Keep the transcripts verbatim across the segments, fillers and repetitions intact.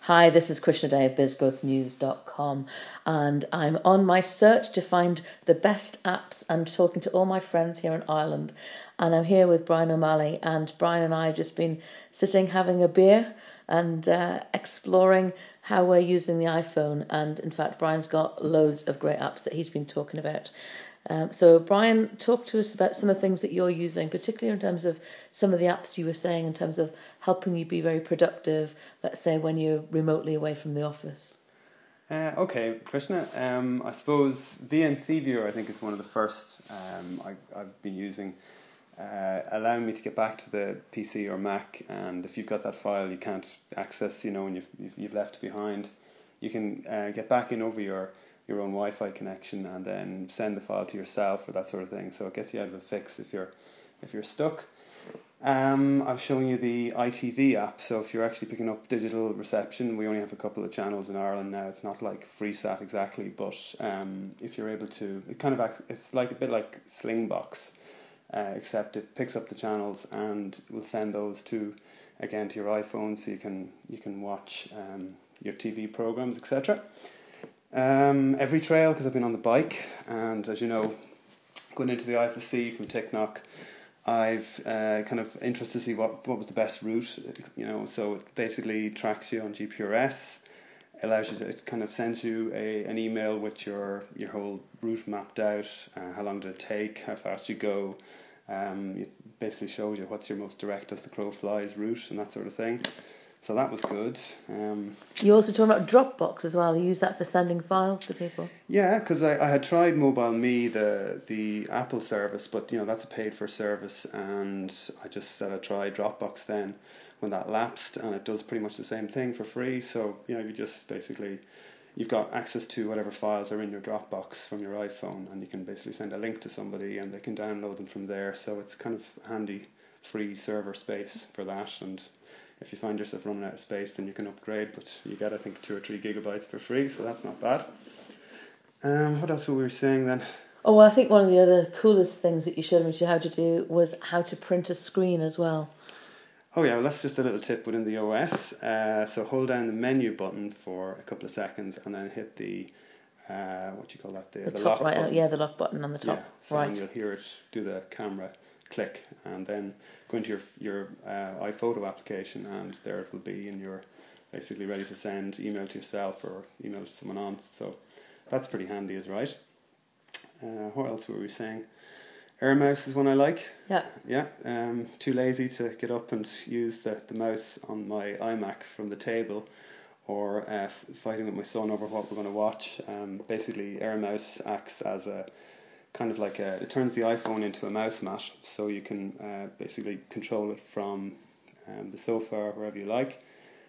Hi, this is Krishna Day of biz growth news dot com, and I'm on my search to find the best apps and talking to all my friends here in Ireland. And I'm here with Brian O'Malley, and Brian and I have just been sitting having a beer and uh, exploring how we're using the iPhone. And in fact, Brian's got loads of great apps that he's been talking about. Um, so Brian, talk to us about some of the things that you're using, particularly in terms of some of the apps you were saying in terms of helping you be very productive, let's say when you're remotely away from the office. Uh, okay, Krishna, um, I suppose V N C Viewer I think is one of the first um, I, I've been using, uh, allowing me to get back to the P C or Mac, and if you've got that file you can't access, you know, and you've, you've, you've left it behind, you can uh, get back in over your your own Wi-Fi connection and then send the file to yourself or that sort of thing. So it gets you out of a fix if you're if you're stuck. Um, I was showing you the I T V app. So if you're actually picking up digital reception, we only have a couple of channels in Ireland now. It's not like FreeSat exactly, but um, if you're able to, it kind of act, it's like a bit like Slingbox, uh, except it picks up the channels and will send those to again to your iPhone, so you can you can watch um, your T V programs, et cetera. Um, every trail, because I've been on the bike, and as you know, going into the I F S C from Ticknock, I've uh, kind of interested to see what, what was the best route, you know, so it basically tracks you on G P R S, allows you to, it kind of sends you a an email with your, your whole route mapped out, uh, how long did it take, how fast you go, um, it basically shows you what's your most direct as the crow flies route and that sort of thing. So that was good. Um, you also talking about Dropbox as well. You use that for sending files to people? Yeah, because I, I had tried MobileMe, the the Apple service, but you know that's a paid for service, and I just said I'd try Dropbox then when that lapsed, and it does pretty much the same thing for free. So you know you just basically you've got access to whatever files are in your Dropbox from your iPhone, and you can basically send a link to somebody and they can download them from there. So it's kind of handy, free server space for that. And if you find yourself running out of space, then you can upgrade, but you get I think two or three gigabytes for free, so that's not bad. Um, what else were we saying then? Oh, well, I think one of the other coolest things that you showed me to how to do was how to print a screen as well. Oh yeah, well that's just a little tip within the O S. Uh, so hold down the menu button for a couple of seconds and then hit the, uh, what do you call that? The, The, the top lock right, button. yeah, the lock button on the top Yeah, so right. then you'll hear it do the camera click, and then go into your your uh, iPhoto application, and there it will be, and you're basically ready to send email to yourself or email to someone on. So that's pretty handy, is right. Uh, what else were we saying? AirMouse is one I like. Yeah. Yeah. Um, too lazy to get up and use the, the mouse on my iMac from the table, or uh, f- fighting with my son over what we're going to watch. Um, basically, AirMouse acts as a kind of like a, it turns the iPhone into a mouse mat, so you can uh, basically control it from um, the sofa or wherever you like.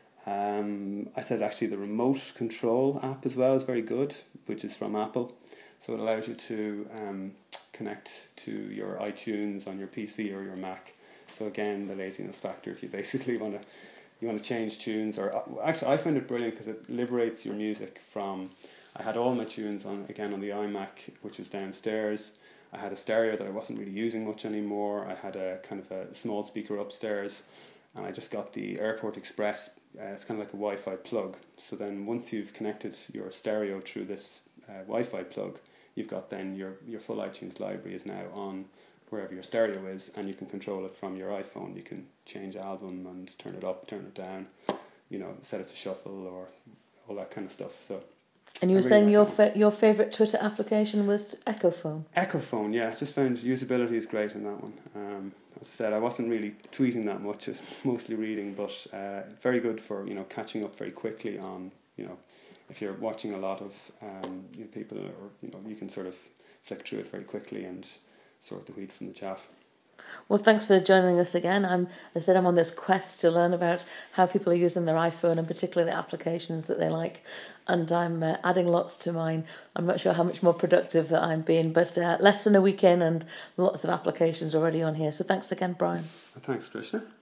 Um, I said actually the remote control app as well is very good, which is from Apple. So it allows you to um, connect to your iTunes on your P C or your Mac. So again, the laziness factor, if you basically want to you want to change tunes, or uh, actually I find it brilliant because it liberates your music from. I had all my tunes on again on the iMac, which was downstairs. I had a stereo that I wasn't really using much anymore. I had a kind of a small speaker upstairs, and I just got the Airport Express. Uh, it's kind of like a Wi-Fi plug. So then once you've connected your stereo through this uh, Wi-Fi plug, you've got then your, your full iTunes library is now on wherever your stereo is, and you can control it from your iPhone. You can change album and turn it up, turn it down, you know, set it to shuffle or all that kind of stuff. So. And you were really saying like your fa- your favourite Twitter application was Echophone. Echophone, yeah. Just found usability is great in that one. Um, as I said, I wasn't really tweeting that much. It's mostly reading, but uh, very good for, you know, catching up very quickly on, you know, if you're watching a lot of um, you know, people, or you know, you can sort of flick through it very quickly and sort the wheat from the chaff. Well, thanks for joining us again. I'm, as I said, I'm on this quest to learn about how people are using their iPhone and particularly the applications that they like. And I'm uh, adding lots to mine. I'm not sure how much more productive that I'm being, but uh, less than a week in and lots of applications already on here. So thanks again, Brian. Thanks, Krishna.